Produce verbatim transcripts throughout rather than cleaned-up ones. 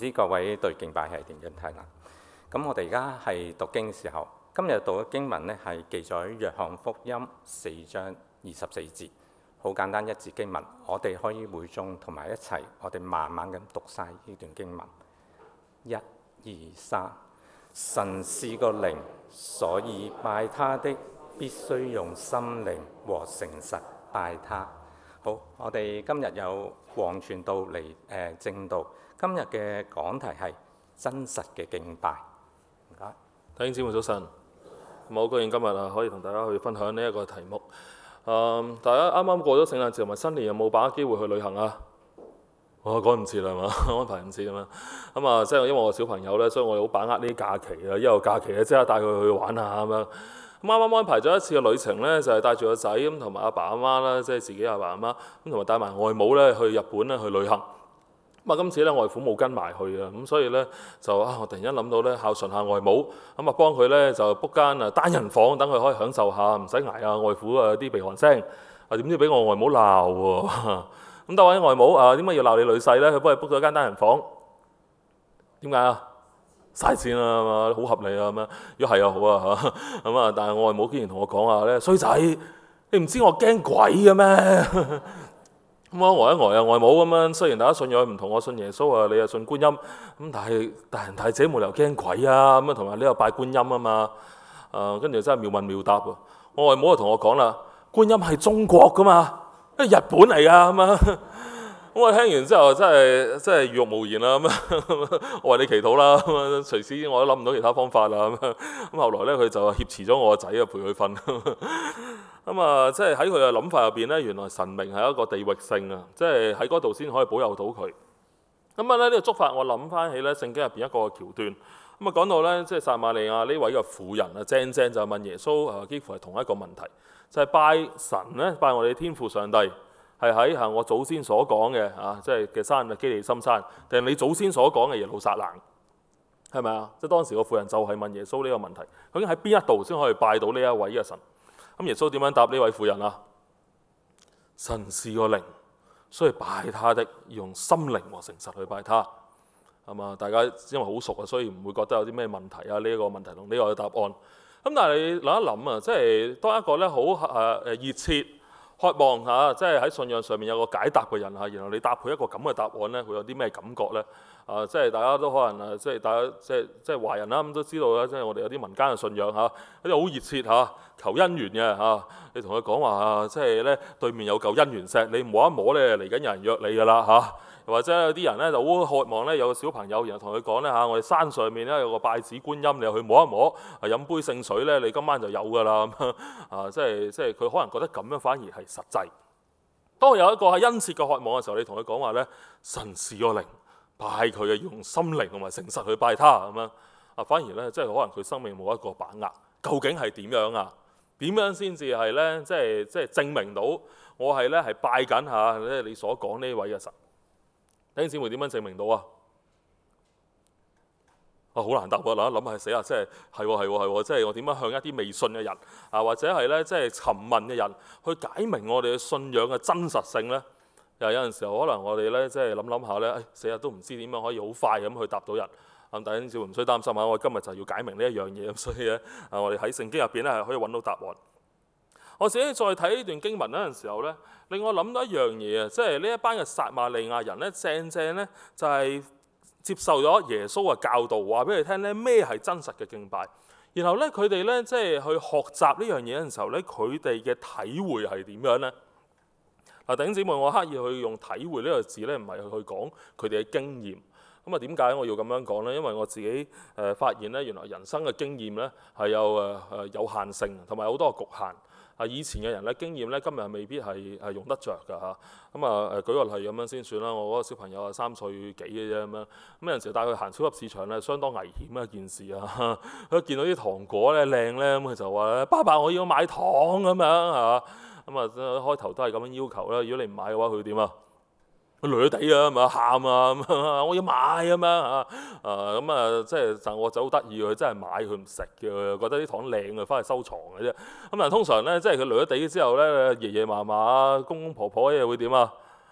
唔知各位對敬拜係點樣睇啦？咁我哋而家係讀經嘅時候，今日讀嘅經文呢係記載喺約翰福音四章二十四節，好簡單一節經文，我哋可以會眾同埋一齊，我哋慢慢咁讀晒呢段經文。一、二、三，神是個靈，所以拜他的必須用心靈和誠實拜他。好，我哋今日有黃傳道嚟誒正道。今日嘅講題係真實嘅敬拜。唔該， 弟兄姊妹早晨。好高興今日啊，可以同大家去分享呢一個題目。嗯，大家啱啱過咗聖誕節同埋新年，有冇把握機會去旅行啊？我趕唔切啦嘛，安排唔切咁樣。咁啊，即係因為我小朋友咧，所以我好把握呢啲假期啊，一有假期咧，即刻帶佢去玩下咁樣。咁啱啱安排咗一次嘅旅程咧，就係帶住個仔咁同埋阿爸阿媽啦，即係自己阿爸阿媽咁，同埋帶埋外母咧去日本咧去旅行。咁啊，今次咧外父冇跟埋去啊，咁所以咧就啊，我突然間諗到咧孝順下外母，咁啊幫佢咧就 book 間啊單人房，等佢可以享受下，唔使捱啊外父啊啲鼻鼾聲。啊點知俾我外母鬧喎？咁多位外母啊，點解要鬧你女婿咧？佢幫你 book 咗間單人房，點解啊？嘥錢啊嘛，好合理啊咁樣。如果係啊好啊嚇，咁啊但係我外母竟然同我講話咧，衰仔，你唔知我驚鬼嘅咩？咁我呆一呆啊，外母咁樣。雖然大家信仰唔同，我信耶穌啊，你又信觀音，咁但係大人大姐冇理由驚鬼啊咁啊，同埋你又拜觀音啊嘛。誒，跟住真係妙問妙答喎。我外母就同我講啦，觀音係中國噶嘛，係日本嚟噶咁啊。咁我聽完之後真係真係語無言啦咁啊，我為你祈禱啦咁啊，隨時我都諗唔到其他方法啦咁啊。咁後來咧佢就挾持咗我個仔啊，陪佢瞓。咁啊，即係喺佢嘅諗法入邊咧，原來神明係一個地域性啊，即係喺嗰度先可以保佑到佢。咁啊咧呢個觸發我諗翻起咧聖經入邊一個橋段。咁啊講到咧，即係撒瑪利亞呢位嘅婦人啊，正正就問耶穌啊，幾乎係同一個問題，就係拜神咧，拜我哋天父上帝，係喺嚇我祖先所講嘅啊，即係嘅山啊基利心山，定係你祖先所講嘅耶路撒冷，係咪啊？即係當時個婦人就係問耶穌呢個問題，究竟喺邊一度先可以拜到呢一位嘅神？咁耶穌點樣答呢位婦人啊？神是個靈，所以拜他的要用心靈和誠實去拜他。係嘛？大家因為好熟啊，所以唔會覺得有啲咩問題啊。呢、這、一個問題同呢個答案。咁但係你諗一諗啊，即係當一個咧好誒誒熱切渴望嚇、啊，即係喺信仰上面有個解答嘅人嚇，然後你答佢一個咁嘅答案咧，會有啲咩感覺咧？啊，即係大家都可能啊，即係大家即係即係華人啦，咁都知道啦，即係我哋有啲民間嘅信仰嚇，有啲好熱切嚇，求姻緣嘅嚇。你同佢講話，即係咧對面有嚿姻緣石，你摸一摸咧，嚟緊有人約你㗎啦嚇。或者有啲人咧就好渴望咧有個小朋友，然後同佢講咧嚇，我哋山上面咧有個拜子觀音，你又去摸一摸，啊飲杯聖水咧，你今晚就有㗎啦咁啊！即係即係佢可能覺得咁樣反而係實際。當有一個係殷切嘅渴望嘅時候，你同佢講話咧，神是個靈，拜佢嘅要用心靈同埋誠實去拜他咁樣啊，反而咧即係可能佢生命冇一個把握，究竟係點樣啊？點樣先至係咧？即係即係證明到我係咧係拜緊嚇咧你所講呢位嘅神。弟兄姊妹點樣證明到啊？啊，好難答喎！嗱，諗下死啊！即係係喎係喎係喎！即係我點樣向一啲未信嘅人啊，或者係咧即係尋問嘅人去解明我哋嘅信仰嘅真實性咧？又有陣時候可能我哋咧即係諗諗下咧，誒死啊都唔知點樣可以好快咁去答到人。咁弟兄姊妹唔需要擔心啊！我今日就要解明呢一樣嘢咁，所以咧啊，我哋喺聖經入邊咧係可以揾到答案。我自己再睇呢段經文嗰陣時候咧，令我諗到一樣嘢啊，即係呢一班嘅撒瑪利亞人咧，正正咧就係接受咗耶穌嘅教導，話俾佢聽咧咩係真實嘅敬拜。然後咧佢哋咧即係去學習呢樣嘢嘅時候咧，佢哋嘅體會係點樣咧？嗱，弟兄姊妹，我刻意去用體會呢個字咧，唔係去講佢哋嘅經驗。咁啊，點解我要咁樣講咧？因為我自己誒發現咧，原來人生嘅經驗咧係有誒誒有限性，同埋好多局限。啊！以前嘅人咧經驗咧，今日未必係係用得着㗎嚇。咁啊誒，舉個例咁樣先算啦。我嗰個小朋友啊，三歲幾嘅啫咁樣。咁有陣時帶佢行超級市場咧，相當危險嘅一件事啊！佢見到啲糖果咧靚咧，咁佢就話咧：爸爸，我要買糖咁樣嚇。咁啊，開頭都係咁樣要求啦。如果你唔買嘅話，佢點啊？佢攣地啊，咪喊啊咁啊！我要買咁樣啊！啊咁啊，即係就我就好得意，佢真係買佢唔食嘅，佢覺得啲糖靚啊，翻去收藏嘅啫。咁但係通常咧，即係佢攣地之後咧，爺爺嫲嫲啊、公公婆婆又會點啊？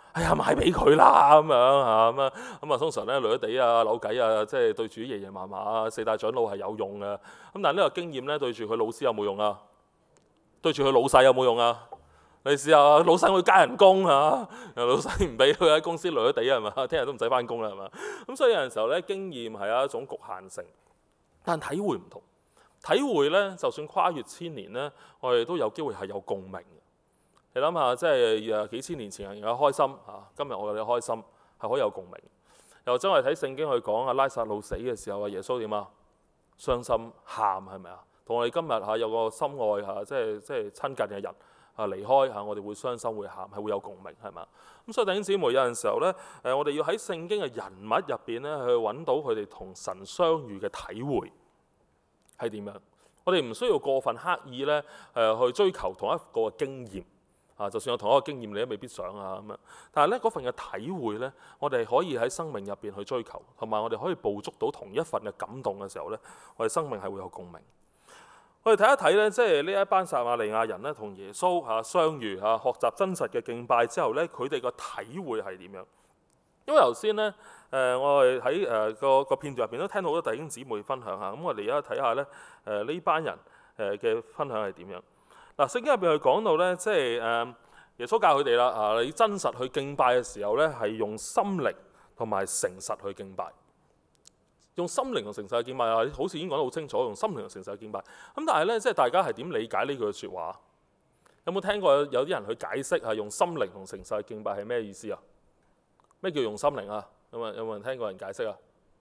哎呀賣俾佢啦咁樣嚇咁啊咁啊，通常咧女地啊扭計啊，即係對住爺爺嫲嫲啊四大長老係有用嘅。咁但係呢個經驗咧對住佢老師有冇用啊？對住佢老細有冇用啊？你試下老細會加人工啊，老細唔俾佢喺公司女地係嘛？聽日都唔使翻工啦係嘛？咁所以有陣時候咧經驗係一種局限性，但體會唔同。體會咧就算跨越千年咧，我哋都有機會係有共鳴。你諗下，即係誒幾千年前人嘅開心嚇，今日我哋嘅開心係可以有共鳴。又真係睇聖經去講啊，拉撒路死嘅時候啊，耶穌點啊？傷心喊係咪啊？同我哋今日嚇有個心愛嚇，即係即係親近嘅人啊離開嚇，我哋會傷心會喊，係會有共鳴係嘛？咁所以弟兄姊妹有陣時候咧，誒我哋要喺聖經嘅人物入邊咧去揾到佢哋同神相遇嘅體會係點樣？我哋唔需要過分刻意咧誒去追求同一個經驗。啊，就算有同一個經驗，你都未必想啊咁樣。但係咧，嗰份嘅體會咧，我哋可以喺生命入邊去追求，同埋我哋可以捕捉到同一份嘅感動嘅時候咧，我哋生命係會有共鳴。我哋睇一睇咧，即係呢一班撒瑪利亞人咧，同耶穌嚇相遇嚇，學習真實嘅敬拜之後咧，佢哋個體會係點樣？因為頭先咧，誒我哋喺誒個個片段入邊都聽到好多弟兄姊妹分享下，咁我哋而家睇下咧，誒呢班人誒嘅分享係點樣？嗱，聖經入邊佢講到咧，即係誒耶穌教佢哋啦，啊，你真實去敬拜嘅時候咧，係用心靈同埋誠實去敬拜。用心靈同誠實去敬拜啊，好似已經講得好清楚，用心靈同誠實去敬拜。咁但係咧，即係大家係點理解呢句説話？有冇聽過有啲人去解釋係用心靈同誠實去敬拜係咩意思啊？咩叫用心靈啊？有冇有冇人聽過人解釋啊？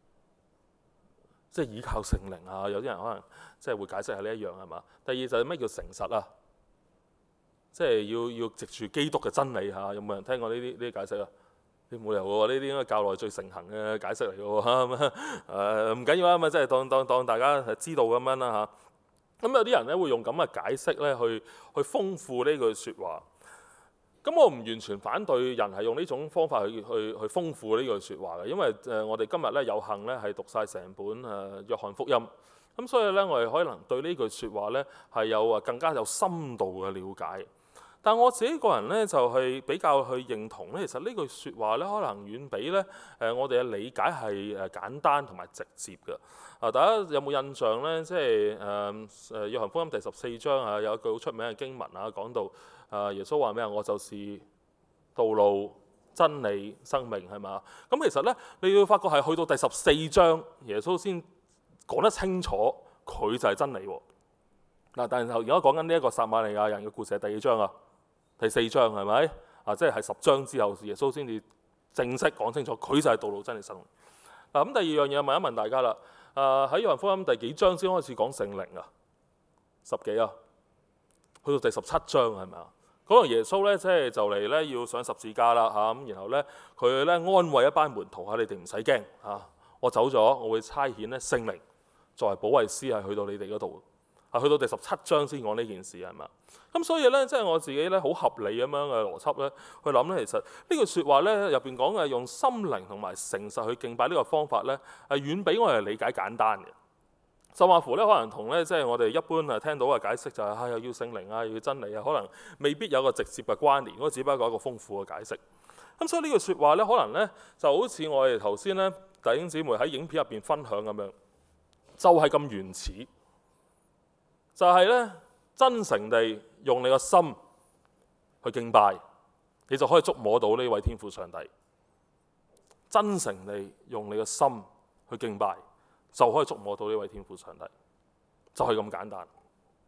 即係依靠聖靈啊！有啲人可能即係會解釋係呢一樣係嘛？第二就係咩叫誠實啊？即係要要藉住基督嘅真理嚇，有冇人聽過呢啲呢啲解釋啊？你冇理由喎，呢啲應該教內最盛行嘅解釋嚟嘅喎。誒唔緊要啊，咁即係當當當大家知道咁樣啦嚇。咁有啲人咧會用咁嘅解釋咧去去豐富呢句説話。咁我唔完全反對人係用呢種方法去去去豐富呢句説話嘅，因為誒我哋今日咧有幸咧係讀晒成本誒約翰福音。咁所以咧我哋可能對呢句説話咧係有啊更加有深度嘅了解。但我自己個人咧就係比較去認同咧，其實呢句説話咧可能遠比咧誒我哋嘅理解係誒簡單同埋直接嘅。啊，大家有冇印象咧？即係誒誒約翰福音第十四章啊，有一句好出名嘅經文啊，講到啊耶穌話咩啊？我就是道路、真理、生命，係嘛？咁其實咧你要發覺係去到第十四章，耶穌先講得清楚，佢就係真理喎。嗱，但係而家講緊呢一個撒瑪利亞人嘅故事係第幾章啊？第四章係咪？啊，即係係十章之後，耶穌先至正式講清楚，佢就係道路、真理、生命。嗱，咁第二樣嘢問一問大家啦。啊，喺約翰福音第幾章先開始講聖靈啊？十幾啊？去到第十七章係咪啊？嗰個耶穌咧，即係就嚟咧要上十字架啦嚇，咁然後咧佢咧安慰一班門徒嚇，你哋唔使驚嚇，我走咗，我會差遣咧聖靈作為保惠師係去到你哋嗰度。啊，去到第十七章先講呢件事係嘛？咁所以咧，即係我自己咧好合理咁樣嘅邏輯咧，去諗咧，其實呢句説話咧入邊講嘅用心靈同埋誠實去敬拜呢個方法咧，係遠比我哋理解簡單嘅。甚至乎咧，可能同咧即係我哋一般啊聽到嘅解釋就係啊又要聖靈啊，又要真理啊，可能未必有個直接嘅關聯，嗰只不過一個豐富嘅解釋。咁所以呢句説話咧，可能咧就好似我哋頭先咧弟兄姊妹喺影片入邊分享咁樣，就係咁原始。就係咧，真誠地用你個心去敬拜，你就可以觸摸到呢位天父上帝。真誠地用你個心去敬拜，就可以觸摸到呢位天父上帝，就係咁簡單。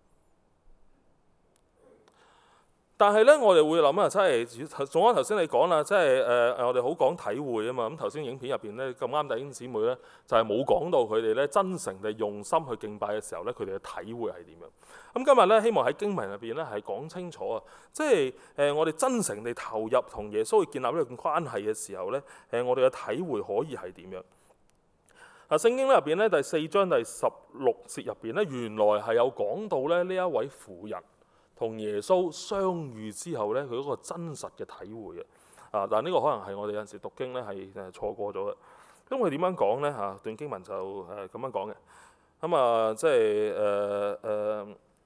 但係咧，我哋會諗啊，即係總啱頭先你講啦，即係誒誒，我哋好講體會啊嘛。咁頭先影片入邊咧，咁啱弟兄姊妹咧，就係冇講到佢哋咧真誠地用心去敬拜嘅時候咧，佢哋嘅體會係點樣？咁今日咧，希望喺經文入邊咧係講清楚啊，即係誒我哋真誠地投入同耶穌去建立呢個關係嘅時候咧，誒我哋嘅體會可以係點樣？嗱，聖經咧入邊咧第四章第十六節入邊咧，原來係有講到咧呢一位婦人同耶穌相遇之後咧，佢嗰個真實嘅體會啊！但係呢個可能係我哋有陣時讀經咧係誒錯過咗嘅。咁佢點樣講咧嚇？段經文就誒咁樣講嘅。咁啊，即係誒誒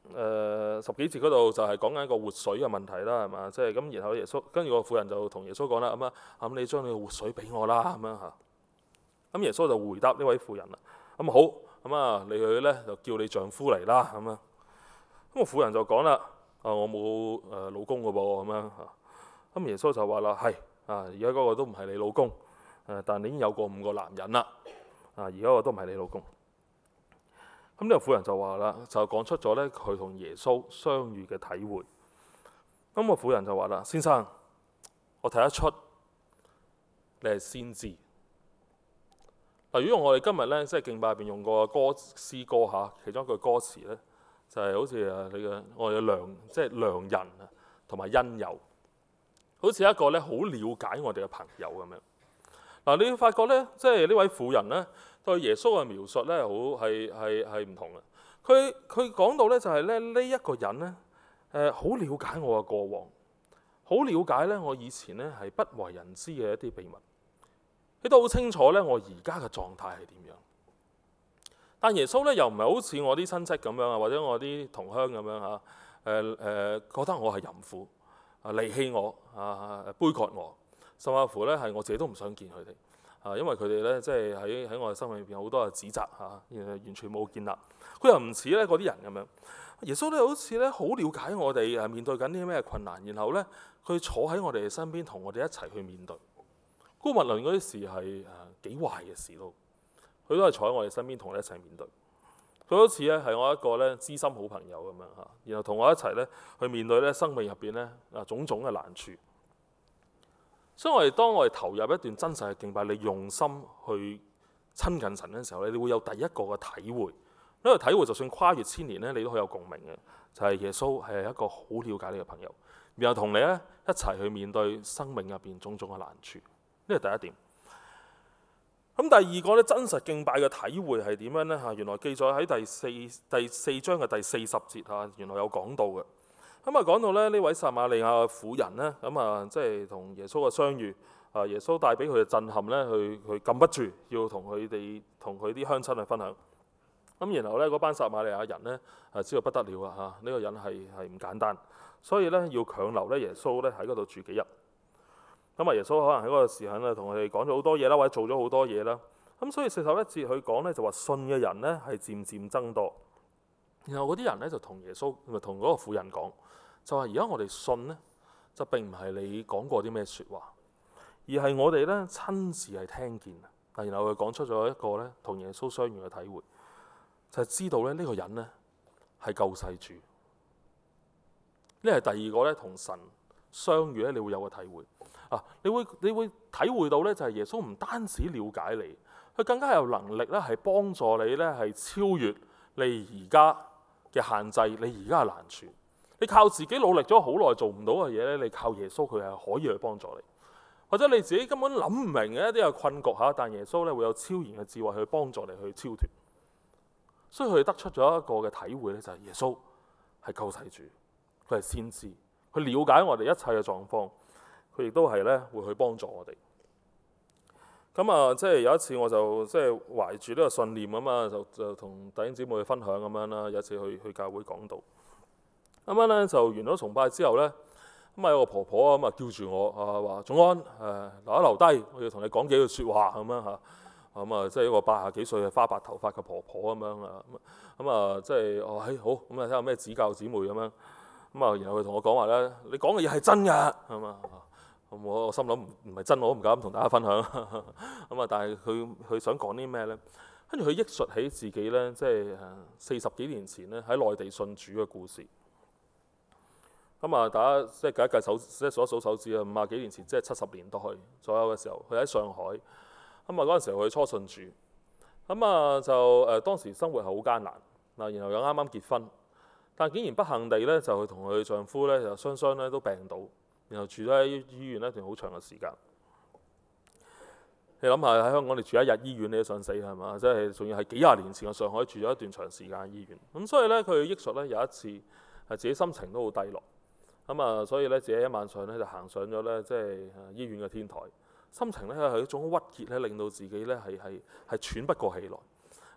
誒十幾節嗰度就係講緊一個活水嘅問題啦，係嘛？即係咁，然後耶穌跟住個婦人就同耶穌講啦，咁啊咁你將你嘅活水俾我啦，咁樣嚇。咁耶穌就回答呢位婦人啦，咁好，咁啊你去咧就叫你丈夫嚟啦，咁啊。咁個婦人就講啦，啊我冇誒老公嘅噃，咁樣嚇。咁耶穌就話啦，係啊，而家嗰個都唔係你老公，誒但你已經有過五個男人啦，啊而家個都唔係你老公。咁呢個婦人就話啦，就講出咗咧佢同耶穌相遇嘅體會。咁個婦人就話啦，先生，我睇得出你係先知。嗱，如果我哋今日咧即係敬拜入邊用過歌詩歌嚇，其中一句歌詞咧就係、是、好似啊你嘅我哋嘅良即係良人啊，同埋恩友，好似一個咧好了解我哋嘅朋友咁樣。嗱，你會發覺咧，即係呢位婦人咧對耶穌嘅描述咧，好係係係唔同嘅。佢佢講到咧就係咧呢一個人咧，誒好了解我嘅過往，好了解咧我以前咧係不為人知嘅一啲秘密，佢都好清楚咧我而家嘅狀態係點樣。但耶穌咧又唔係好似我啲親戚咁樣啊，或者我啲同鄉咁樣嚇，誒、呃、誒、呃、覺得我係淫婦啊，離棄我啊，杯葛我。甚至乎咧，係我自己都唔想見佢哋啊，因為佢哋咧，即係喺喺我嘅生命入邊好多嘅指責嚇，完全冇建立。佢又唔似咧嗰啲人咁樣。耶穌咧好似咧好了解我哋係面對緊啲咩困難，然後咧佢坐喺我哋身邊，同我哋一齊去面對。姑勿論嗰啲事係誒幾壞嘅事都，佢都係坐喺我哋身邊，同我哋一齊面對。佢好似咧係我一個咧知心好朋友咁樣嚇，然後同我一齊咧去面對咧生命入邊咧啊種種嘅難處。所以我哋當我哋投入一段真實嘅敬拜，你用心去親近神嘅時候咧，你會有第一個嘅體會。呢個體會就算跨越千年咧，你都好有共鳴嘅，就係耶穌係一個好了解你嘅朋友，然後同你咧一齊去面對生命入邊種種嘅難處。呢係第一點。咁第二個咧真實敬拜嘅體會係點樣咧？嚇，原來記載喺第四第四章嘅第四十節嚇，原來有講到嘅。咁啊講到咧呢位撒瑪利亞嘅婦人咧，咁啊即係同耶穌嘅相遇，啊耶穌帶俾佢嘅震撼咧，佢佢禁不住要同佢哋同佢啲鄉親去分享。咁然後咧嗰班撒瑪利亞人咧啊知道不得了啊嚇，呢、這個人係係唔簡單，所以咧要強留咧耶穌咧喺嗰度住幾日。咁啊耶穌可能喺嗰個時間咧同佢哋講咗好多嘢啦，或者做咗好多嘢啦。咁所以四十一節佢講咧就話信嘅人咧係漸漸增多。然後嗰啲人咧就同耶穌咪同嗰個婦人講。就話而家我哋信呢，就並唔係你講過啲咩説話，而係我哋咧親自係聽見。然後佢講出咗一個咧同耶穌相遇嘅體會，就係、是、知道咧呢個人咧係救世主。呢係第二個咧同神相遇咧，你會有個體會啊！你會你會體會到咧，就係耶穌唔單止了解你，佢更加有能力咧係幫助你咧係超越你而家嘅限制，你而家嘅難處。你靠自己努力咗好耐做唔到嘅嘢咧，你靠耶穌佢係可以去幫助你，或者你自己根本諗唔明嘅一啲嘅困局嚇，但耶穌咧會有超然嘅智慧去幫助你去超脫。所以佢得出咗一個嘅體會咧，就係耶穌係救世主，佢係先知，佢了解我哋一切嘅狀況，佢亦都係咧會去幫助我哋。咁啊，即係有一次我就即係懷住呢個信念啊嘛，就就同弟兄姊妹去分享咁樣啦。有一次去去教會講道。咁樣咧就完咗崇拜之後咧，咁啊有個婆婆咁啊叫住我啊話：總安誒留一留低，我要同你講幾句説話咁樣嚇。咁啊即係一個八十幾歲嘅花白頭髮嘅婆婆咁樣啊。咁啊即係哦嘿好，咁啊睇下咩指教姊妹咁樣。咁啊然後佢同我講話咧：你講嘅嘢係真㗎，係嘛？咁我我心諗唔唔係真，我都唔敢同大家分享。咁啊但係佢佢想講啲咩咧？跟住佢憶述起自己咧，即係誒四十幾年前咧喺內地信主嘅故事。咁啊，大家即係計一計手，即係數一數手指啊，五啊幾年前，即係七十年代左右嘅時候，佢喺上海。咁啊，嗰陣時候佢初信主。咁啊，就誒、呃、當時生活係好艱難嗱，然後又啱啱結婚，但竟然不幸地咧，就佢同佢丈夫咧就雙雙咧都病倒，然後住咗喺醫院一段好長嘅時間。你諗下喺香港，你住一日醫院你都想死係嘛？即係仲要係幾廿年前嘅上海住咗一段長時間嘅醫院。咁所以咧，佢憶述咧有一次係自己心情都好低落。咁啊，所以咧，自己一晚上咧就行上咗咧，即係醫院嘅天台，心情咧係一種鬱結咧，令到自己咧係係係喘不過氣來。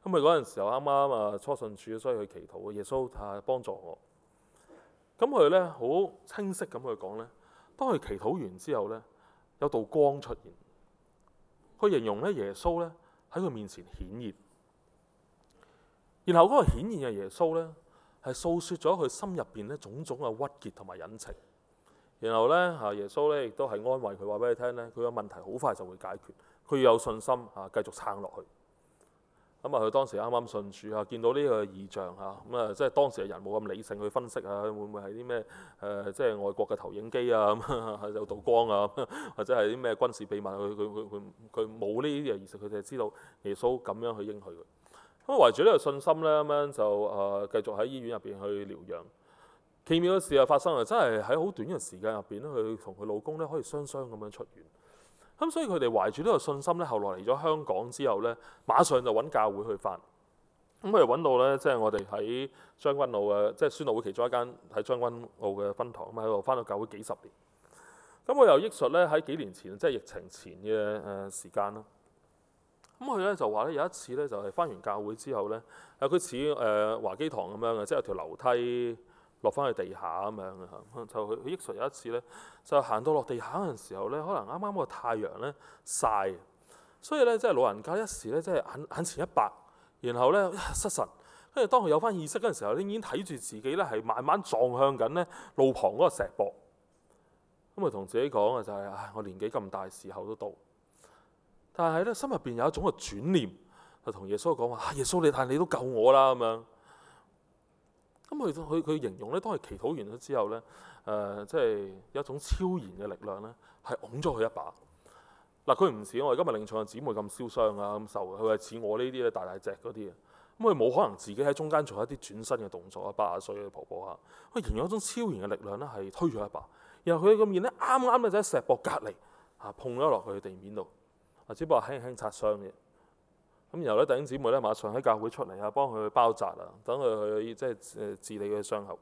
咁佢嗰陣時候啱啱啊初信主，所以去祈禱，耶穌啊幫助我。咁佢咧好清晰咁去講咧，當佢祈禱完之後咧，有道光出現。佢形容咧耶穌咧喺佢面前顯現，然後嗰個顯現嘅耶穌咧係訴説咗佢心入邊咧種種嘅鬱結同埋隱情。然後咧啊耶穌咧亦都係安慰佢，話俾你聽咧，佢嘅問題好快就會解決，佢要有信心啊繼續撐落去。咁啊，佢當時啱啱信主啊，見到呢個異象啊，咁啊，即係當時嘅人冇咁理性去分析啊，會唔會係啲咩誒，即係外國嘅投影機啊，咁有道光啊，或者係啲咩軍事秘密？佢佢佢佢佢冇呢啲嘢，而實佢哋知道耶穌咁樣去應許佢。咁圍住呢個信心咧，咁樣就誒繼續喺醫院入邊去療養。奇妙嘅事啊發生啊，真係喺好短嘅時間入邊咧，佢同佢老公咧可以雙雙咁樣出院。咁所以佢哋懷住呢個信心咧，後來嚟咗香港之後咧，馬上就揾教會去返。咁佢哋揾到咧，即係我哋喺將軍澳嘅，即係宣道會其中一間喺將軍澳嘅分堂，咁喺度返到教會幾十年。咁我又憶述咧喺幾年前，即係疫情前嘅誒時間啦。咁佢咧就話咧有一次咧就係返完教會之後咧，誒佢似誒華基堂咁樣嘅，即係有條樓梯落翻去地下咁樣嘅嚇，就佢佢憶述有一次咧，就行到落地下嗰陣時候咧，可能啱啱個太陽咧曬，所以咧即係老人家一時咧即係眼眼前一白，然後咧失神，跟住當佢有翻意識嗰陣時候咧，已經睇住自己咧係慢慢撞向緊咧路旁嗰個石壆，咁啊同自己講啊就係、是、唉我年紀咁大時候都到，但係咧心入邊有一種嘅轉念，就同耶穌講話啊耶穌你但係你都救我啦咁樣。咁佢佢佢形容咧，當佢祈禱完咗之後咧，誒、呃、即係有一種超然嘅力量咧，係擁咗佢一把。嗱，佢唔似我哋今日領唱嘅姊妹咁燒傷啊咁受，佢係似我呢啲咧大大隻嗰啲啊。咁佢冇可能自己喺中間做一啲轉身嘅動作啊，八十歲嘅婆婆嚇，佢形容一種超然嘅力量咧，係推咗一把。然後佢個面咧啱啱咧就喺石壆隔離嚇碰咗落去地面度，啊只不過輕輕擦傷嘅。咁然後咧，弟兄姊妹咧馬上喺教會出嚟啊，幫佢去包紮啊，等佢去即係誒治理佢嘅傷口。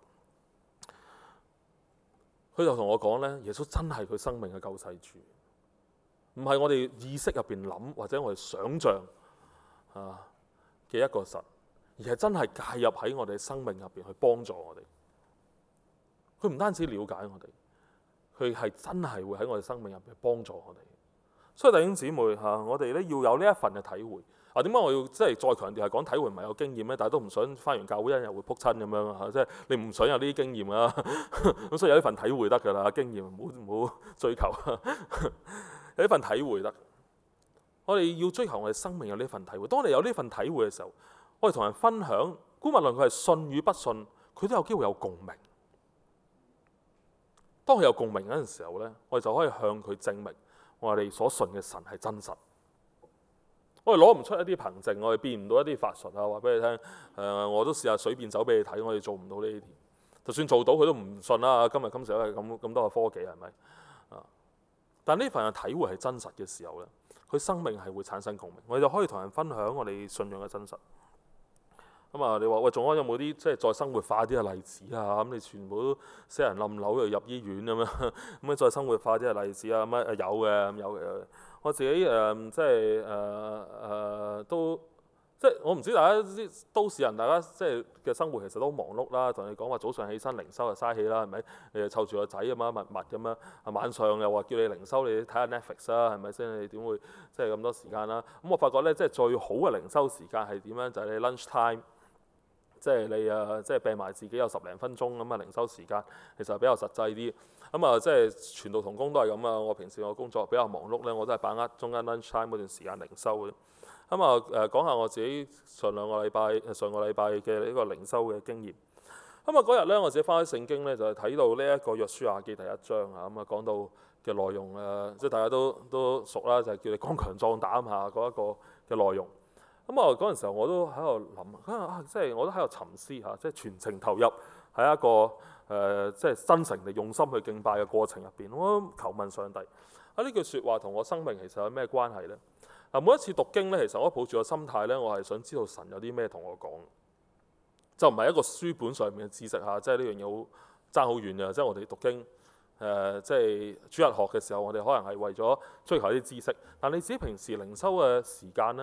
佢就同我講咧，耶穌真係佢生命嘅救世主，唔係我哋意識入邊諗或者我哋想像啊嘅一個神，而係真係介入喺我哋生命入邊去幫助我哋。佢唔單止了解我哋，佢係真係會喺我哋生命入邊幫助我哋。所以弟兄姊妹嚇，我哋咧要有呢一份嘅體會。啊，點解我要即係再強調係講體會唔係有經驗咧？但係都唔想返完教會一日會仆親咁樣啊！即係你唔想有呢啲經驗啊，咁所以有呢份體會得㗎啦，經驗唔好唔好追求，有呢份體會得。我哋要追求我哋生命有呢份體會。當我哋有呢份體會嘅時候，我哋同人分享，姑勿論佢係信與不信，佢都有機會有共鳴。當佢有共鳴嗰陣時候咧，我哋就可以向佢證明我哋所信嘅神係真實。我哋攞唔出一啲憑證，我哋變唔到一啲法術啊！話俾你聽，誒、呃，我都試下水變酒俾你睇，我哋做唔到呢啲。就算做到，佢都唔信啦。今日今時都係咁咁多嘅科技係咪啊？但呢份嘅體會係真實嘅時候咧，佢生命係會產生共鳴，我哋就可以同人分享我哋信仰嘅真實。咁啊，你話喂，仲有冇啲即係再生活化啲嘅例子啊？咁你全部都死人冧樓又入醫院咁樣，咁啊再生活化啲嘅例子啊？咁啊有嘅，咁有嘅。我自己誒、呃、即係誒誒都即係我唔知大家啲都市人，大家即係嘅生活其實都忙碌啦。同你講話早上起身靈修就嘥氣啦，係咪？你又湊住個仔咁樣密密咁樣，啊晚上又話叫你靈修，你睇下 Netflix 啦，係咪先？你點會即係咁多時間啦？咁我發覺咧，即係最好嘅靈修時間係點樣？就係、是、你 lunch time。即係你啊，即係病埋自己有十零分鐘咁啊，靈修時間其實比較實際啲。咁啊，即係傳道同工都係咁啊。我平時我工作比較忙碌咧，我都係把握中間 lunch time 嗰段時間靈修嘅。咁啊誒，講下我自己上兩個禮拜、上個禮拜嘅呢個靈修嘅經驗。咁啊嗰日咧，我自己翻開聖經咧，就係睇到呢一個約書亞記第一章啊。咁啊講到嘅內容誒，即係大家都都熟啦，就係叫你剛強壯膽下嗰一個嘅內容。咁啊嗰陣時候我都喺度諗啊，即係我都喺度沉思嚇，即係全程投入喺一個誒、呃，即係真誠地用心去敬拜嘅過程入邊。我求問上帝啊，呢句説話同我生命其實有咩關係咧？嗱，每一次讀經咧，其實我抱住個心態咧，我係想知道神有啲咩同我講，就唔係一個書本上面嘅知識嚇，即係呢樣嘢好爭好遠嘅。即係我哋讀經誒、呃，即係主日學嘅時候，我哋可能係為咗追求一啲知識，但你自己平時靈修嘅時間咧。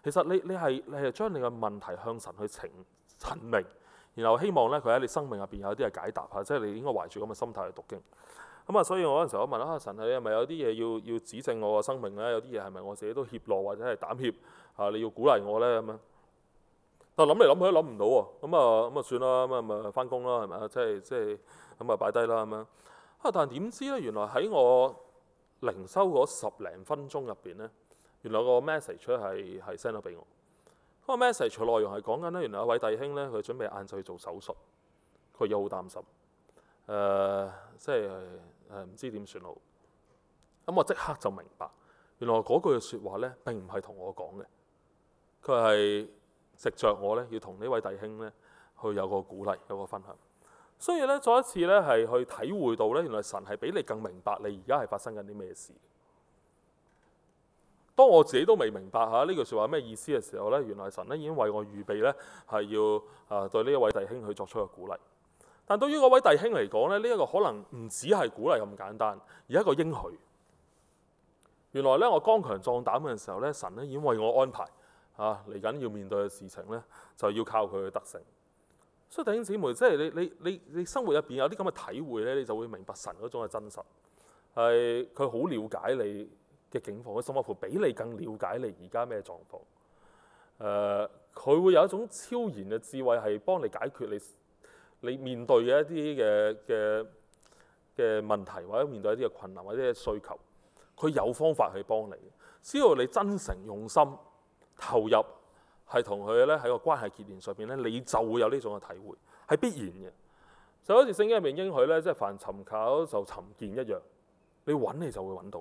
其實你你係你係將你嘅問題向神去呈陳明，然後希望咧佢喺你生命入邊有啲嘅解答嚇，即係你應該懷住咁嘅心態去讀經。咁啊，所以我嗰陣時我問啊，神你係咪有啲嘢要要指正我嘅生命咧？有啲嘢係咪我自己都怯懦或者係膽怯啊？你要鼓勵我咧咁樣。但諗嚟諗去都諗唔到喎，咁啊咁啊算啦，咁啊咪翻工啦，係咪啊？即係即係咁啊擺低啦咁樣。啊，但係點知咧？原來喺我靈修嗰十零分鐘入邊咧，原來個 message 咧係係 send 咗俾我。嗰個 message 內容係講緊咧，原來有位弟兄咧，佢準備晏晝去做手術，佢又好擔心，誒、呃，即係誒唔知點算好。咁我即刻就明白，原來嗰句説話咧並唔係同我講嘅，佢係藉着我咧要同呢位弟兄咧去有個鼓勵，有個分享。所以咧，再一次咧係去體會到咧，原來神係比你更明白你而家係發生緊啲咩事。當我自己都未明白嚇呢句説話咩意思嘅時候咧，原來神咧已經為我預備咧係要啊對呢一位弟兄去作出個鼓勵。但對於嗰位弟兄嚟講咧，呢、這、一個可能唔只係鼓勵咁簡單，而係一個應許。原來咧我剛強壯膽嘅時候咧，神咧已經為我安排啊嚟緊要面對嘅事情咧，就要靠佢去得勝。所以弟兄姊妹，即係你你你你生活入邊有啲咁嘅體會咧，你就會明白神嗰種嘅真實，係佢好了解你嘅境況，甚至乎比你更了解你而家咩狀況。誒、呃，佢會有一種超然嘅智慧，係幫你解決你你面對嘅一啲嘅嘅嘅問題，或者面對一啲嘅困難或者需求，佢有方法去幫你。只要你真誠用心投入。係同佢咧喺個關係結連上邊咧，你就會有呢種嘅體會，係必然嘅。就好似聖經入面應許咧，即係凡尋求就尋見一樣，你揾你就會揾到。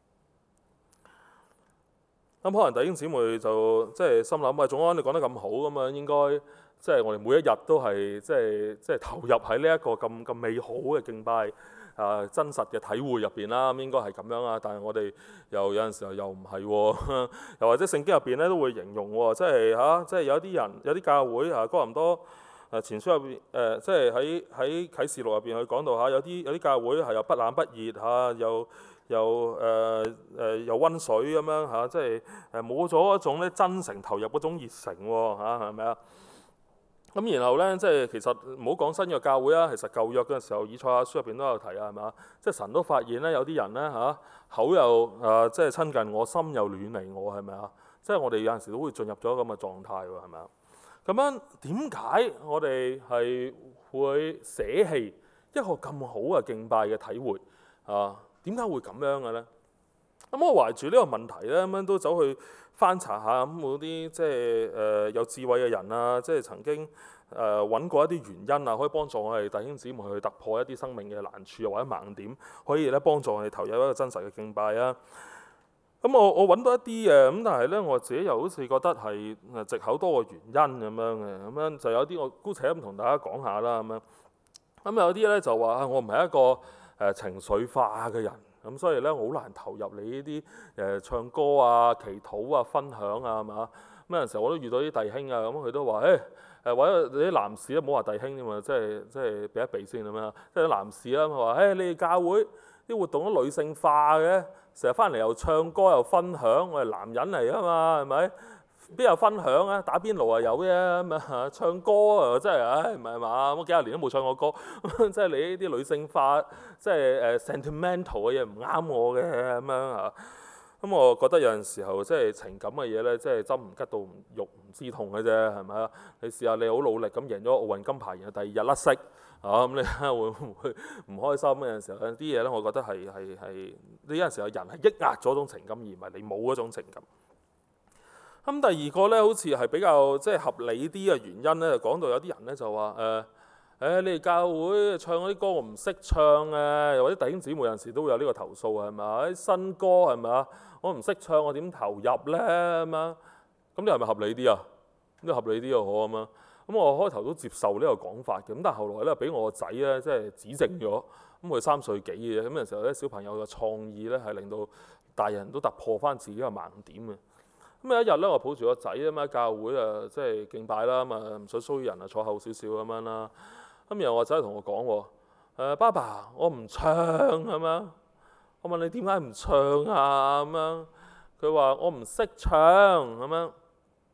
咁可能弟兄姊妹就即係心諗，喂，總安你講得咁好咁樣，應該即係我哋每一日都係即係即係投入喺呢一個咁咁美好嘅敬拜。啊，真實嘅體會入邊啦，應該係咁樣啊。但係我哋又有陣時候又唔係喎，又或者聖經入邊咧都會形容喎，即係嚇，即係有啲人有啲教會啊，哥林多誒前書入邊誒，即係喺喺啟示錄入邊去講到嚇，有啲有啲教會係又不冷不熱嚇，又又誒誒又温水咁樣嚇，即係誒冇咗一種咧真誠投入嗰種熱誠喎嚇，係咪啊？咁然後咧，即係其實唔好講新約教會啊，其實舊約嘅時候，以賽亞書入邊都有提啊，係咪啊？即係神都發現咧，有啲人咧嚇口又誒，即係親近我，心又暖離我，係咪啊？即係我哋有陣時都會進入咗咁嘅狀態喎，係咪啊？咁樣點解我哋係會捨棄一個咁好嘅敬拜嘅體會啊？點解會咁樣嘅咧？咁我懷住呢個問題咧，咁樣都走去翻查下咁嗰啲即係誒有智慧嘅人啊，即係曾經誒揾、呃、過一啲原因啊，可以幫助我哋弟兄姊妹去突破一啲生命嘅難處或者盲點，可以咧幫助我哋投入一個真實嘅敬拜啊。咁我我揾到一啲嘅，咁但係咧我自己又好似覺得係誒藉口多過原因咁樣嘅，咁樣就有啲我姑且咁同大家講下啦咁樣。咁有啲咧就話啊，我唔係一個誒、呃、情緒化嘅人。咁所以咧，我好難投入你呢啲誒唱歌啊、祈禱啊、分享啊，係嘛？咁有陣時候我都遇到啲弟兄啊，咁佢都話誒誒，或者你啲男士咧，唔好話弟兄啫嘛，即係即係避一避先咁樣。即係啲男士啦，佢話誒，你哋教會啲活動都女性化嘅，成日翻嚟又唱歌又分享，我係男人嚟啊嘛，係咪？邊有分享啊？打邊爐啊有啫，咁啊唱歌啊真係，唉唔係嘛？我幾廿年都冇唱過歌，即係你呢啲女性化，即係誒 sentimental 嘅嘢唔啱我嘅咁樣嚇。咁我覺得有陣時候即係情感嘅嘢咧，即係針唔吉到肉唔知痛嘅啫，係咪啊？你試下你好努力咁贏咗奧運金牌，然後第二日甩色啊，咁你會唔會唔開心？有陣時候有啲嘢咧，我覺得係係係，你有陣時候人係抑壓咗種情感，而唔係你冇嗰種情感。咁第二個咧，好似係比較即係合理啲嘅原因咧，就講到有啲人咧就話誒誒，你哋教會唱嗰啲歌我唔識唱啊，又或者弟兄姊妹有陣時都會有呢個投訴係咪啊？啲新歌係咪啊？我唔識唱，我點投入咧咁啊？咁你係咪合理啲啊？呢合理啲又好啊嘛。咁我開頭都接受呢個講法嘅，咁但係後來咧俾我個仔咧即係指正咗，咁佢三歲幾嘅，咁有陣時候咧小朋友嘅創意咧係令到大人都突破翻自己嘅盲點嘅。咁有一日咧，我抱住個仔啊嘛，教會啊即係敬拜啦，咁啊唔想騷擾人啊，坐後少少咁樣啦。咁然後我仔同我講喎，誒爸爸，我唔唱咁樣。我問你點解唔唱啊咁樣？佢話我唔識唱咁樣。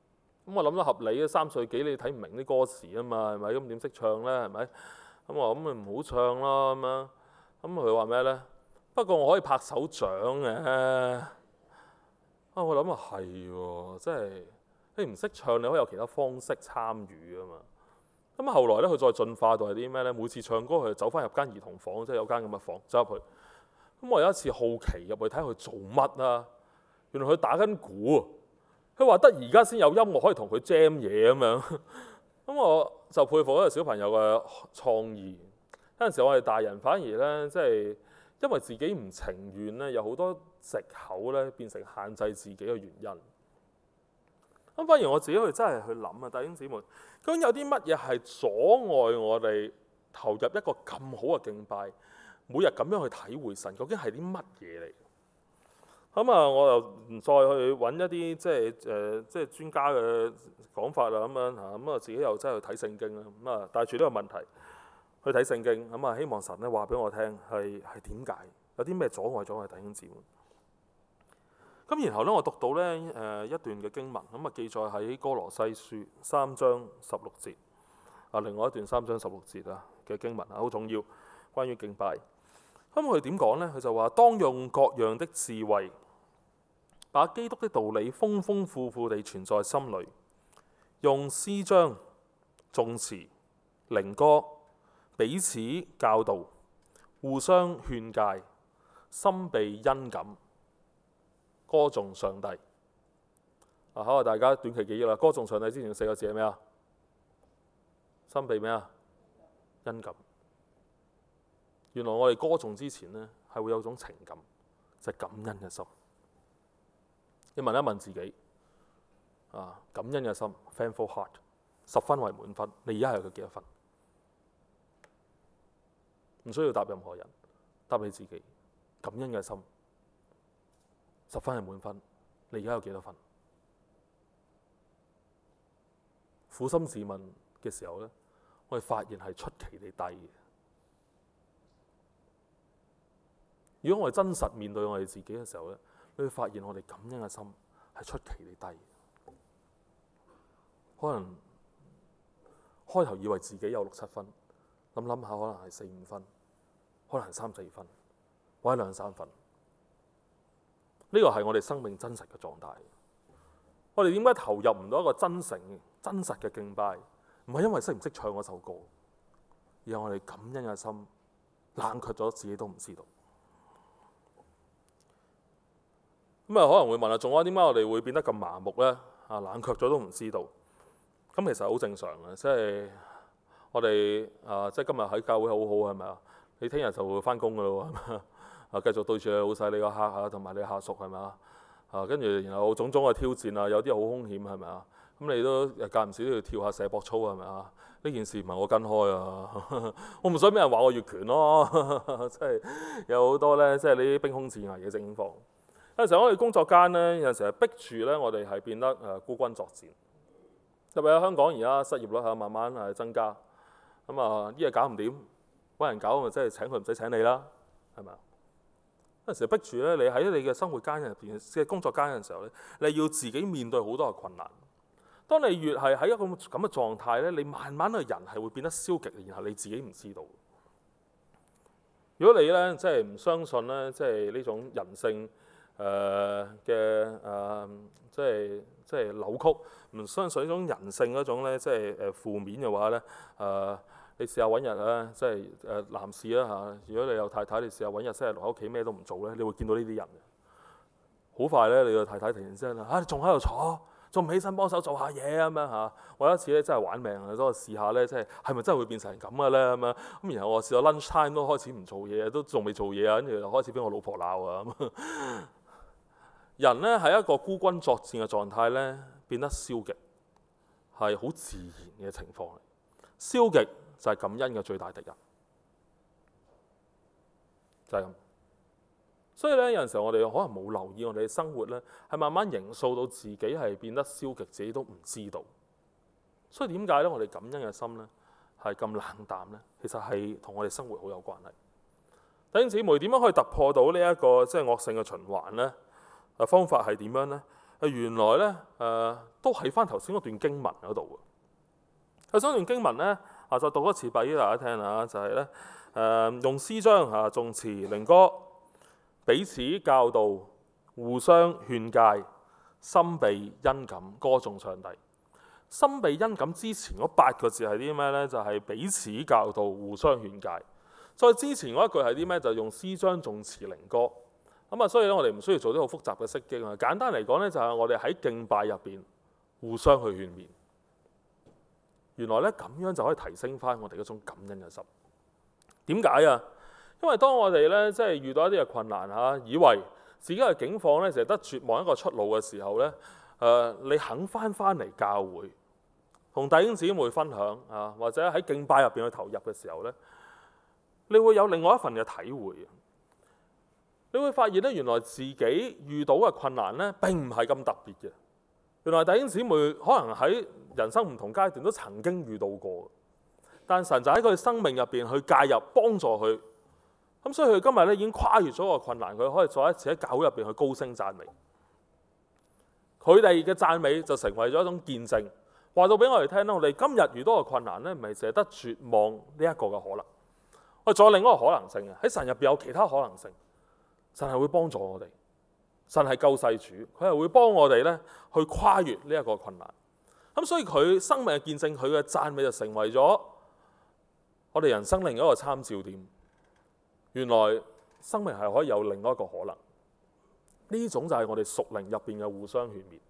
咁我諗得合理嘅，三歲幾你睇唔明啲歌詞啊嘛，係咪？咁點識唱咧？係咪？咁我話咁咪唔好唱咯咁樣。咁佢話咩咧？不過我可以拍手掌嘅。啊，我諗啊係喎，即係你唔識唱，你可以有其他方式參與啊嘛。咁後來咧，佢再進化到係啲咩咧？每次唱歌，佢就走翻入間兒童房，即係有間咁嘅房，走入去。咁我有一次好奇入去睇下佢做乜啊？原來佢打緊鼓。佢話得而家先有音樂可以同佢 jam 嘢咁樣。咁我就佩服嗰個小朋友嘅創意。有陣時我哋大人反而咧，即係因為自己唔情願咧，有好多藉口咧，變成限制自己嘅原因。咁反而我自己去真係去諗啊，弟兄姊妹，究竟有啲乜嘢係阻礙我哋投入一個咁好嘅敬拜，每日咁樣去體會神，究竟係啲乜嘢嚟？咁啊，我又唔再去揾一啲即係誒即係專家嘅講法啦，咁樣嚇，咁啊自己又真係去睇聖經啦，咁啊帶住呢個問題去睇聖經，咁啊希望神咧話俾我聽係係點解，有啲咩阻礙咗我哋弟兄姊妹？咁然後咧，我讀到咧誒一段嘅經文，咁啊記載喺哥羅西書三章十六節啊，另外一段三章十六節啊嘅經文啊，好重要，關於敬拜。咁佢點講呢？佢就話：當用各樣的智慧，把基督的道理豐豐富富地存在心裏，用詩章、頌詞、靈歌彼此教導，互相勸戒，心被恩感。歌頌上帝啊！考下大家短期記憶啦。歌頌上帝之前四個字係咩啊？心被咩啊？恩感。原來我哋歌頌之前呢，係會有種情感，就係、是、感恩嘅心。你問一問自己啊，感恩嘅心 （thankful heart） 十分為滿分，你而家係佢幾多分？唔需要答任何人，答你自己。感恩嘅心。十分係滿分，你而家有幾多分？苦心自問嘅時候咧，我哋發現係出奇地低嘅。如果我哋真實面對我哋自己嘅時候咧，你會發現我哋感恩嘅心係出奇地低。可能開頭以為自己有六七分，諗諗下可能係四五分，可能係三四分，或者兩三分。呢個係我哋生命真實嘅狀態。我哋點解投入唔到一個真誠、真實嘅敬拜？唔係因為識唔識唱嗰首歌，而係我哋感恩嘅心冷卻咗，自己都唔知道。咁啊，可能會問啊，仲有點解我哋會變得咁麻木呢？啊，冷卻咗都唔知道。咁其實好正常嘅，即係我哋啊，即係今日喺教會好好係咪啊？你聽日就會翻工㗎咯喎。啊，繼續對住你老細、你個客啊，同埋你下屬係咪啊？啊，跟住然後種種嘅挑戰啊，有啲好兇險係咪啊？咁你都間唔時都要跳下射博操係咪啊？呢件事唔係我跟開啊，我唔想俾人話我越權咯，即係有好多咧，即係呢啲兵凶戰危嘅情況。有陣時我哋工作間咧，有陣時係逼住咧，我哋係變得誒孤軍作戰。特別喺香港而家失業率係慢慢係增加，咁啊啲嘢搞唔掂，揾人搞咪即係請佢唔使請你啦，係咪啊？有陣時逼住咧，你喺你嘅生活間入邊，即係工作間嘅時候咧，你要自己面對好多嘅困難。當你越係喺一個咁嘅狀態咧，你慢慢嘅人係會變得消極，然後你自己唔知道。如果你咧即係唔相信咧，即係呢種人性誒嘅誒，即係即係扭曲，唔相信呢種人性嗰種咧，即係誒負面嘅話咧，誒、呃。你試下揾日咧，即係誒男士啦嚇。如果你有太太，你試下揾日星期六喺屋企咩都唔做咧，你會見到呢啲人。好快咧，你個太太突然之間啊，你仲喺度坐，仲唔起身幫手做下嘢咁樣嚇？我有一次咧真係玩命啊，所以我試下咧，即係係咪真係會變成咁嘅咧咁樣？咁然後我試咗 lunch time 都開始唔做嘢，都仲未做嘢啊，跟住就開始俾我老婆鬧啊咁。人咧喺一個孤軍作戰嘅狀態咧，變得消極係好自然嘅情況嚟。消極就係感恩嘅最大敵人，就係咁。所以咧，有陣時候我哋可能冇留意，我哋嘅生活咧係慢慢營造到自己係變得消極，自己都唔知道。所以點解咧？我哋感恩嘅心咧係咁冷淡咧？其實係同我哋生活好有關係。弟兄姊妹，點樣可以突破到呢一個即係惡性嘅循環咧？啊，方法係點樣咧？ 誒原來咧誒、呃、都喺翻頭先嗰段經文嗰度嘅。頭先嗰段經文咧啊，再讀一次俾大家聽啊，就係咧誒用詩章啊、頌詞、靈歌彼此教導，互相勸戒，心備恩感，歌頌上帝。心備恩感之前嗰八個字係啲咩呢？就係、是、彼此教導，互相勸戒。再之前嗰一句係啲咩？就係、用詩章、頌詞、靈歌。咁啊，所以咧，我哋唔需要做啲好複雜嘅釋經啊。簡單嚟講呢，就係我哋喺敬拜入邊互相去勸勉。原來呢，咁樣就可以提升翻我哋嗰種感恩嘅心。點解啊？因為當我哋呢，即係遇到一啲嘅困難嚇，以為自己嘅境況呢，就係得絕望一個出路嘅時候呢，誒、呃，你肯翻翻嚟教會，同弟兄姊妹分享啊，或者喺敬拜入邊去投入嘅時候呢，你會有另外一份嘅體會。你會發現咧，原來自己遇到嘅困難呢，並唔係咁特別嘅。原來弟兄姊妹可能喺人生唔同階段都曾經遇到過，但神就喺佢生命入邊去介入幫助佢。咁所以佢今日咧已經跨越咗個困難，佢可以再一次喺教會入邊去高聲讚美。佢哋嘅讚美就成為咗一種見證。話到俾我哋聽啦，我哋今日遇到嘅困難咧，唔係淨係得絕望呢一個嘅可能，我哋仲有另一個可能性嘅。喺神入邊有其他可能性，神係會幫助我哋，神係救世主，佢係會幫我哋咧去跨越呢一個困難。咁所以佢生命嘅見證，佢嘅讚美就成為咗我哋人生另一個參照點。原來生命係可以有另一個可能，呢種就係我哋屬靈入邊嘅互相勸勉。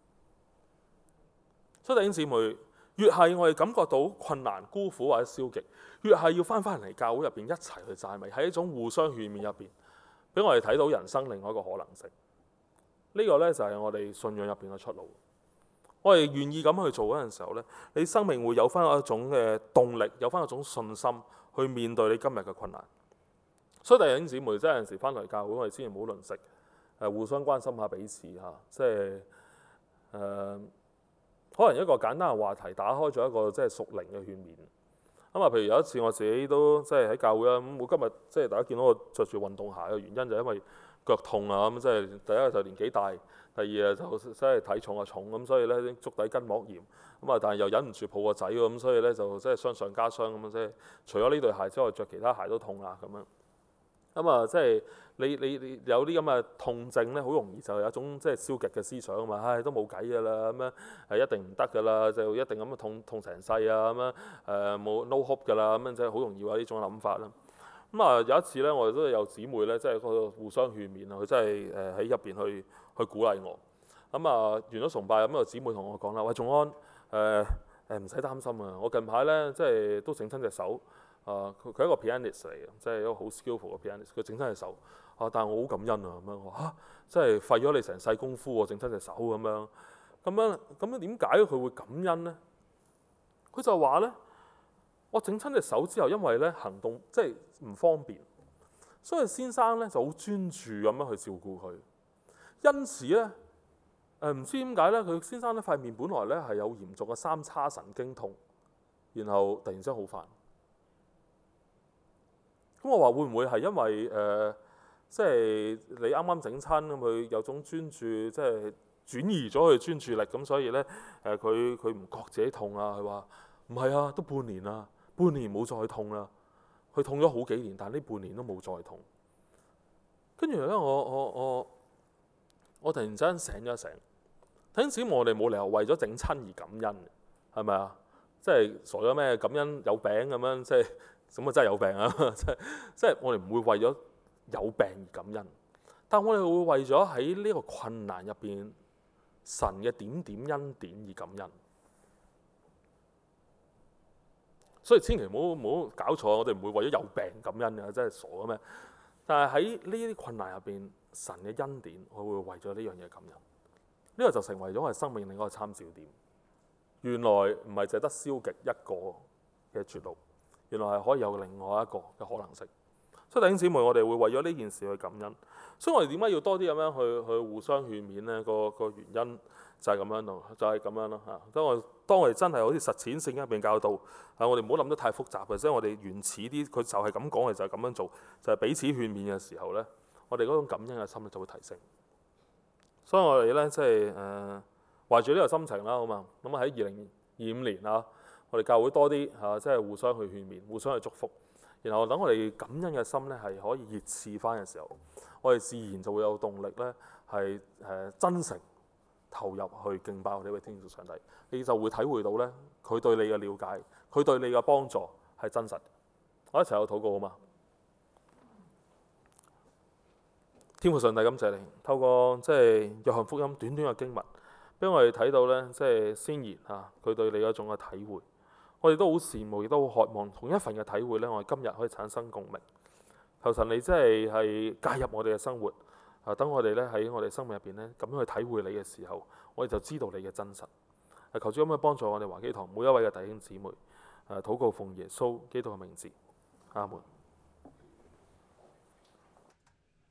所以弟兄姊妹，越係我哋感覺到困難、孤苦或者消極，越係要翻返嚟教會入邊一齊去讚美，喺一種互相勸勉入邊，俾我哋睇到人生另外一個可能性。呢、這個呢，就係我哋信仰入邊嘅出路。我哋願意咁去做嗰陣時候呢，你生命會有翻一種嘅動力，有翻一種信心去面對你今日嘅困難。所以弟兄姊妹，即係有陣時翻嚟教會，我哋千祈唔好吝嗇，誒互相關心下彼此嚇，即係誒。呃可能一個簡單嘅話題打開咗一個即係屬靈嘅勸勉。咁啊，譬如有一次我自己都即係喺教會啦。咁我今日即係大家見到我着住運動鞋嘅原因就係因為腳痛啊。咁即係第一就年紀大，第二啊就即係體重啊重，咁所以咧足底筋膜炎。咁啊，但係又忍唔住抱個仔喎，咁所以咧就即係傷上加傷咁啊！即係除咗呢對鞋之外，着其他鞋都痛啊咁樣。咁啊，即係你你你有啲咁嘅痛症咧，好容易就有一種即係消極嘅思想啊嘛，唉都冇計㗎啦，咁樣係一定唔得㗎啦，就一定咁啊痛痛成世啊咁樣誒冇 no hope 㗎啦，咁樣即係好容易有呢種諗法啦。咁啊有一次咧，我哋都有姊妹咧，即係個互相勸勉啊，佢真係誒喺入邊去去鼓勵我。咁啊完咗崇拜咁，個姊妹同我講啦：喂，仲安誒誒唔使擔心啊，我近排咧即係都整親隻手。啊！佢佢係一個 pianist 嚟嘅，即係一個好 skillful 嘅 pianist。佢整親隻手啊，但係我好感恩啊咁樣。我話嚇，即係費咗你成世功夫喎，整親隻手咁樣。咁樣咁樣點解佢會感恩咧？佢就話咧：我整親隻手之後，因為咧行動即係唔方便，所以先生咧就好專注咁樣去照顧佢。因此咧，誒唔知點解咧，佢先生咧塊面本來咧係有嚴重嘅三叉神經痛，然後突然之間好返。咁我話會唔會係因為誒、呃，即係你啱啱整親咁，佢有種專注，即係轉移咗佢專注力，咁所以咧誒，佢佢唔覺自己痛啊？佢話唔係啊，都半年啦，半年冇再痛啦。佢痛咗好幾年，但係呢半年都冇再痛。跟住咧，我我我我突然之間醒咗醒，嗰陣時我哋冇理由為咗整親而感恩，係咪啊？即係傻咗咩？感恩有病咁樣，即係。咁啊真係有病啊！即係即係我哋唔會為咗有病而感恩，但我哋會為咗喺呢個困難入邊神嘅點點恩典而感恩。所以千祈唔好唔好搞錯，我哋唔會為咗有病感恩啊！真係傻嘅咩？但係喺呢啲困難入邊，神嘅恩典，我會為咗呢樣嘢感恩。呢個就成為咗我哋生命另一個參照點。原來唔係淨係得消極一個嘅絕路。原來係可以有另外一個嘅可能性，所以弟兄姊妹，我哋會為咗呢件事去感恩。所以我哋點解要多啲咁樣去去互相勸勉呢？個個原因就係咁樣咯，就係咁樣咯嚇。當我當我哋真係好似實踐聖經入邊教導，啊，我哋唔好諗得太複雜嘅，即係我哋原始啲，佢就係咁講嘅，就係咁樣做，就係彼此勸勉嘅時候呢，我哋嗰種感恩嘅心就會提升。 所以我哋咧即係誒懷住呢個心情啦，好嘛？咁喺二零二五年啊，我哋教會多啲嚇，即係互相去勸勉，互相去祝福。然後等我哋感恩嘅心咧係可以熱熾翻嘅時候，我哋自然就會有動力咧係誒真誠投入去敬拜我哋呢位天父上帝。你就會體會到咧佢對你嘅了解，佢對你嘅幫助係真實。我一齊有禱告好嘛？天父上帝，感謝你透過即係約翰福音短短嘅經文，俾我哋睇到咧，即係先賢嚇佢對你嗰種嘅體會。我哋都好羨慕，亦都好渴望同一份嘅體會咧。我哋今日可以產生共鳴。求神你即係係介入我哋嘅生活，啊等我哋咧喺我哋生命入邊咧咁樣去體會你嘅時候，我哋就知道你嘅真實。啊求主咁樣幫助我哋華基堂每一位嘅弟兄姊妹。啊禱告奉耶穌基督嘅名字，阿門。